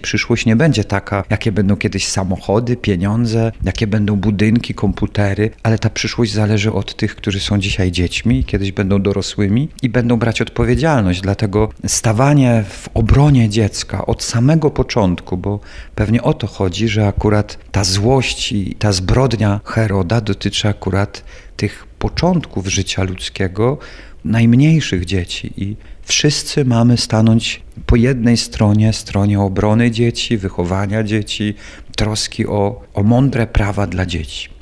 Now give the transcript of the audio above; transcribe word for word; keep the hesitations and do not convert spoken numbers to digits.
przyszłość nie będzie taka, jakie będą kiedyś samochody, pieniądze, jakie będą budynki, komputery, ale ta przyszłość zależy od tych, którzy są dzisiaj dziećmi, kiedyś będą dorosłymi i będą brać odpowiedzialność. Dlatego stawanie w obronie dziecka od samego początku, bo pewnie o to chodzi, że akurat ta złość i ta zbrodnia Heroda dotyczy akurat tych początków życia ludzkiego, najmniejszych dzieci i wszyscy mamy stanąć po jednej stronie, stronie obrony dzieci, wychowania dzieci, troski o, o mądre prawa dla dzieci.